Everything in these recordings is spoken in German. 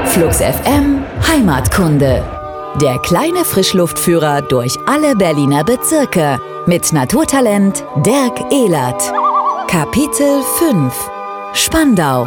Flux FM Heimatkunde. Der kleine Frischluftführer durch alle Berliner Bezirke mit Naturtalent Dirk Ehlert. Kapitel 5: Spandau.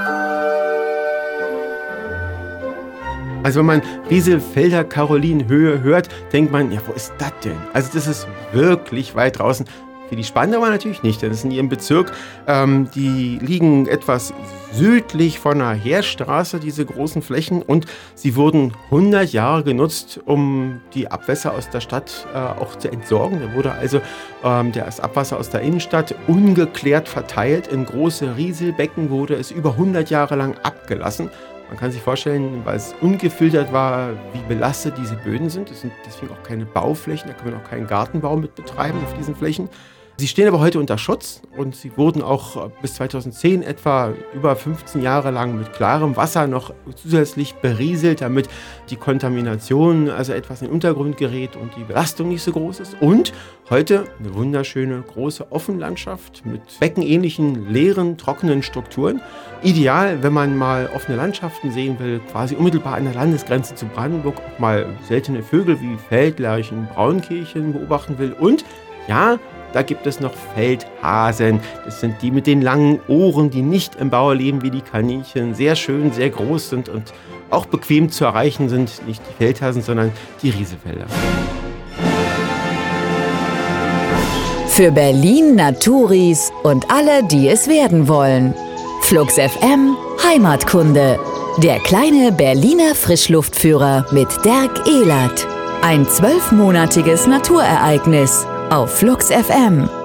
Also wenn man Rieselfelder Karolinenhöhe hört, denkt man, ja, wo ist das denn? Also das ist wirklich weit draußen. Für die Spandauer natürlich nicht, denn es ist in ihrem Bezirk. Die liegen etwas südlich von der Heerstraße, diese großen Flächen. Und sie wurden 100 Jahre genutzt, um die Abwässer aus der Stadt auch zu entsorgen. Da wurde also das Abwasser aus der Innenstadt ungeklärt verteilt. In große Rieselbecken wurde es über 100 Jahre lang abgelassen. Man kann sich vorstellen, weil es ungefiltert war, wie belastet diese Böden sind. Es sind deswegen auch keine Bauflächen, da kann man auch keinen Gartenbau mit betreiben auf diesen Flächen. Sie stehen aber heute unter Schutz und sie wurden auch bis 2010 etwa über 15 Jahre lang mit klarem Wasser noch zusätzlich berieselt, damit die Kontamination also etwas in den Untergrund gerät und die Belastung nicht so groß ist. Und heute eine wunderschöne große Offenlandschaft mit beckenähnlichen, leeren, trockenen Strukturen. Ideal, wenn man mal offene Landschaften sehen will, quasi unmittelbar an der Landesgrenze zu Brandenburg, auch mal seltene Vögel wie Feldlerchen, Braunkehlchen beobachten will. Und ja, da gibt es noch Feldhasen. Das sind die mit den langen Ohren, die nicht im Bau leben wie die Kaninchen. Sehr schön, sehr groß sind und auch bequem zu erreichen sind. Nicht die Feldhasen, sondern die Rieselfelder. Für Berlin Naturis und alle, die es werden wollen. Flux FM Heimatkunde. Der kleine Berliner Frischluftführer mit Dirk Ehlert. Ein 12-monatiges Naturereignis auf Flux FM.